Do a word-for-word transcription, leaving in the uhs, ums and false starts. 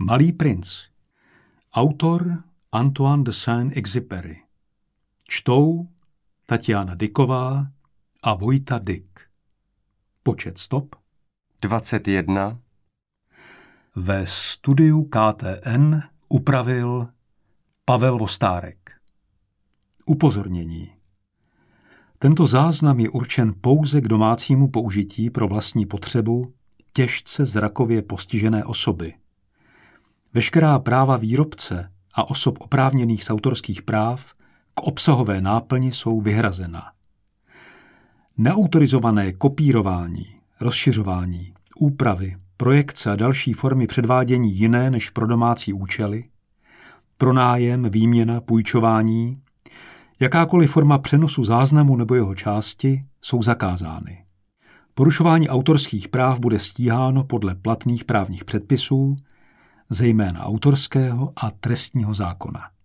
Malý princ. Autor Antoine de Saint-Exupéry. Čtou Tatiana Dyková a Vojta Dyk. Počet stop dvacet jedna. Ve studiu K T N upravil Pavel Vostárek. Upozornění. Tento záznam je určen pouze k domácímu použití pro vlastní potřebu těžce zrakově postižené osoby. Veškerá práva výrobce a osob oprávněných z autorských práv k obsahové náplni jsou vyhrazena. Neautorizované kopírování, rozšiřování, úpravy, projekce a další formy předvádění jiné než pro domácí účely, pronájem, výměna, půjčování, jakákoliv forma přenosu záznamu nebo jeho části jsou zakázány. Porušování autorských práv bude stíháno podle platných právních předpisů, zejména autorského a trestního zákona.